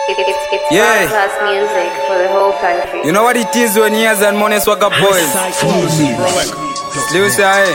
It's Yeah. class music for the whole country. You know what it is when years and money swagger boys. Lewis aye.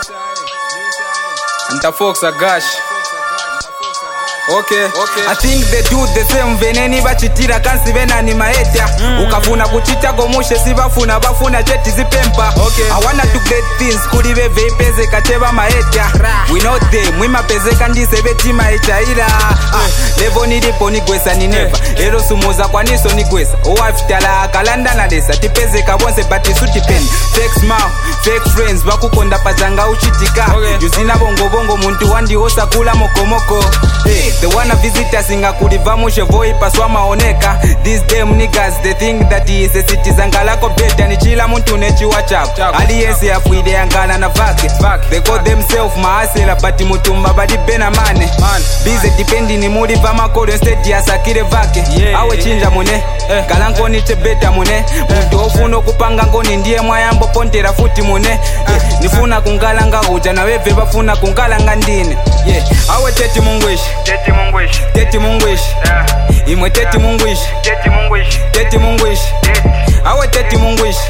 Anta folks are gash. Okay. I think they do the same veneni bachitira kansi venani maeta ukafuna kuchita gomushe sibafuna bafuna cheti zipempa I wanna do great things kuri beve ipeze kateba maeta we know them mwima pezeka ndise beti maechaira levo nilipo nigwesa ni never ero sumuza kwaniso nigwesa owafitala akalanda na desa tipezeka bonse but isuti pen fake smile fake friends bakukonda pazanga uchitika yuzina bongo muntu wandiosa kula mokomoko they wanna visit us ingakuliva mushe voi paswa maoneka these damn niggas they think that he is a citizen galako beta ni chila muntu nechiwa chako aliyesi afuide yangana na vake they call themselves maasela but mutumba badi bena mane busy depending ni muliva makolo instead ya sakire vake awe chinja mune galanko ni chebeta mune muntu ofuna kupanga ngoni ndiye mwayambo pontera futi mune nifuna kungalanga uja na weve bafuna kungalanga ndine awe teti mungwishi imwe teti mungwishi awe teti mungwishi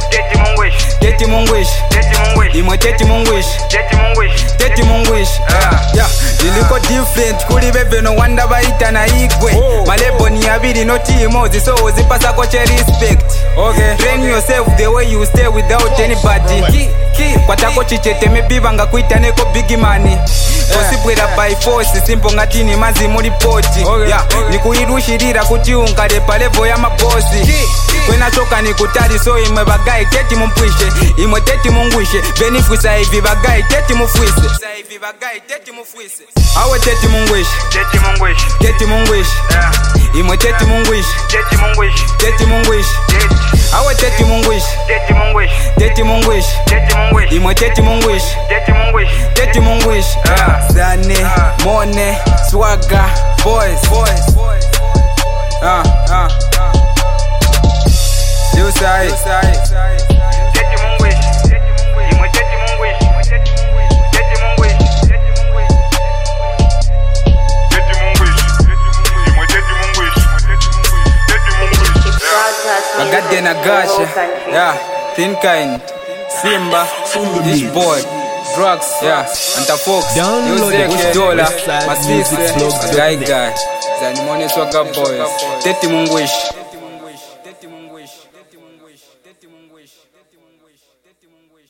imwe teti mungwishi iliko different kuli bebe no wanda baita na igwe malebo ni abiri no timozi so uzipasako che respect train yourself the way you stay without anybody kwatako chichete mebiba nga kuita neko big money osibwera by force simple ngatini mazi muri poti nikuirushirira kuti ungalepa level ya mabosi kwena choka nikutali so imwe bagai teti mumpwishe imwe teti mungwishe benefisa hivi bagai teti mufwise awe teti mungwishe imwe teti mungwishe awe teti mungwishe imwe teti mungwishe Zane, Mone, Swagger, boys. You say. Bagadena Gasha, Thin Kind, Simba, this boy. Drugs, Anta Fox, Yosek, Dola, Masisi, Guy, Zani Money Swagger Boys, Teti Mungwish.